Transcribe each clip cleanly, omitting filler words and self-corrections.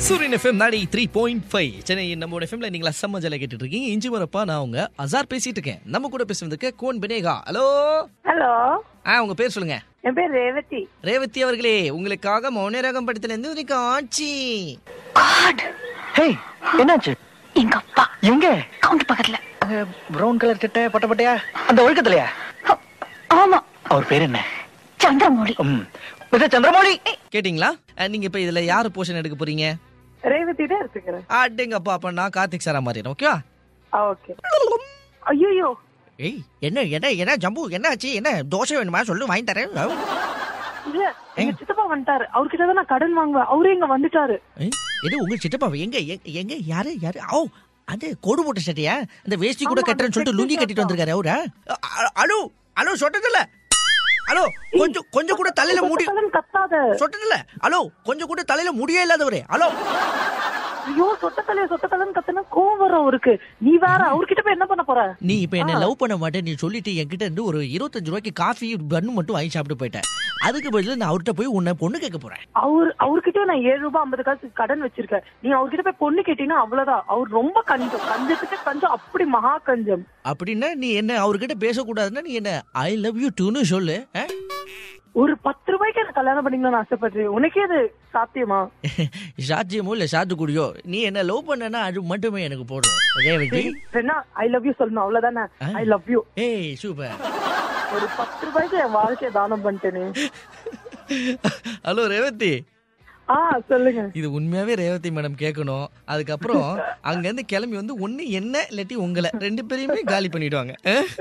சூரியன் எஃப்எம் 3.5 சென்னை நம்மளோட எஃப்எம்ல நீங்களா செம்ம ஜாலியா கேட்டுட்டு இருக்கீங்க. இஞ்சி வரப்பா நான் உங்க அசார் பேசிட்டு இருக்கேன். நம்ம கூட பேசுறதுக்கு கோன் பினேகா. ஹலோ ஹலோ, உங்க பேர் சொல்லுங்க. என் பேர் ரேவதி. ரேவதி அவர்களே, உங்களுக்காக மௌனராகம் படத்துல இருந்து ஒரு காட்சி. ஹேய், என்னாச்சு? எங்க அப்பா எங்க? கவுண்டர் பக்கத்துல. பிரவுன் கலர் சட்டை பட்ட பட்டையா அந்த ஒழுக்கத்திலயா? ஆமா. அவர் பேர் என்ன? சந்திரமௌலி. சந்திரமௌலி. கேட்டீங்களா? நீங்க இப்ப இதுல யாரு போர்ஷன் எடுக்க போறீங்க? ரேவதி தான் எடுத்துக்கிறேன். அடேங்கப்பா, அப்ப நான் கார்த்திக் சாரா மாறிடுறேன். ஓகேவா? ஓகே. ஐயோ, ஏய், என்ன என்ன என்ன ஜம்பு, என்ன ஆச்சு? என்ன தோசை வேணுமா சொல்லு, வாங்கி தரேன். இல்ல எங்க சித்தப்பா வந்துட்டாரு. அவர்கிட்ட தான் நான் கடன் வாங்குவேன். அவரே இங்க வந்துட்டாரு. இது உங்க சித்தப்பா? எங்க எங்க யாரு யாரு? ஓ, அது கோடு போட்ட சட்டையா? அந்த வேஷ்டி கூட கட்டுறேன்னு சொல்லிட்டு லுங்கி கட்டிட்டு வந்திருக்காரு அவரா? Hello hello, சொட்டதில்ல. ஹலோ, கொஞ்சம் கூட தலையில முடி கத்தாத. சொட்டதில்ல. ஹலோ, கொஞ்சம் கூட தலையில முடியே இல்லாதவரே. ஹலோ, ஐயோ, சொட்டத்தலைன்னு கத்துனா கோவம் வரும் அவருக்கு. நீ வேற அவர்கிட்ட போய் என்ன பண்ண போற? நீ இப்ப என்ன லவ் பண்ண மாட்டேன் நீ சொல்லிட்டு என்கிட்ட இருந்து ஒரு 25 ரூபாய்க்கு காஃபி பன்னு மட்டும் வாங்கி சாப்பிட்டு போயிட்டேன். அதுக்கு பதிலா நான் அவர்கிட்ட போய் உன்னை பொண்ணு கேட்க போறேன். அவர்கிட்ட நான் 7 ரூபாய் 50 காசு கடன் வச்சிருக்கேன். நீ அவர்கிட்ட போய் பொண்ணு கேட்டீங்கன்னா அவ்வளவுதான். அவர் ரொம்ப கஞ்சத்துக்கு கஞ்சம், அப்படி மகா கஞ்சம். அப்படின்னா நீ என்ன அவர்கிட்ட பேசக்கூடாதுன்னா நீ என்ன ஐ லவ் யூ டூன்னு சொல்லு. ஒரு 10 ரூபாய்க்கு என்ன கல்யாணம் பண்ணிக்கணும்னு ஆசைப்படுறேன். உனக்கே அது சாத்தியமா? சாத்தியமோ இல்ல சாத்துக்குடியோ, நீ என்ன லவ் பண்ணனா அது மட்டுமே எனக்கு போதும். ரேவதி, ஐ லவ் யூ சொல்லணும், அவ்வளவுதானே? I love you. ஏய் சூப்பர். ஒரு 10 ரூபாய்க்கு என் வாழ்க்கையை தானம் பண்ணிட்டேனே. ஹலோ ரேவதி. சொல்லுங்க. இது உண்மையாவே ரேவதி மேடம் கேட்கணும். அதுக்கப்புறம் அங்க இருந்து கிளம்பி வந்து ஒண்ணு என்ன இல்லாட்டி உங்களை 2 பேரையுமே காலி பண்ணிடுவாங்க.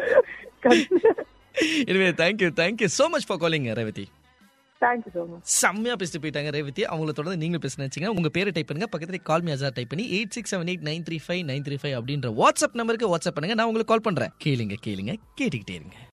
Anyway, thank you so much for calling Revathi. Thank you so much. செம்மையா பேசிட்டு போயிட்டாங்க ரேவதி. அவங்கள தொடர்ந்து நீங்களும் பேச நினைச்சீங்க, உங்க பேரை டைப் பண்ணுங்க. பக்கத்துல கால் மீ அசார் டைப் பண்ணி 8678935935 அப்படின்ற வாட்ஸ்அப் நம்பருக்கு வாட்ஸ்அப் பண்ணுங்க. நான் உங்களுக்கு கால் பண்றேன். கேளுங்க கேட்டுக்கிட்டே இருங்க.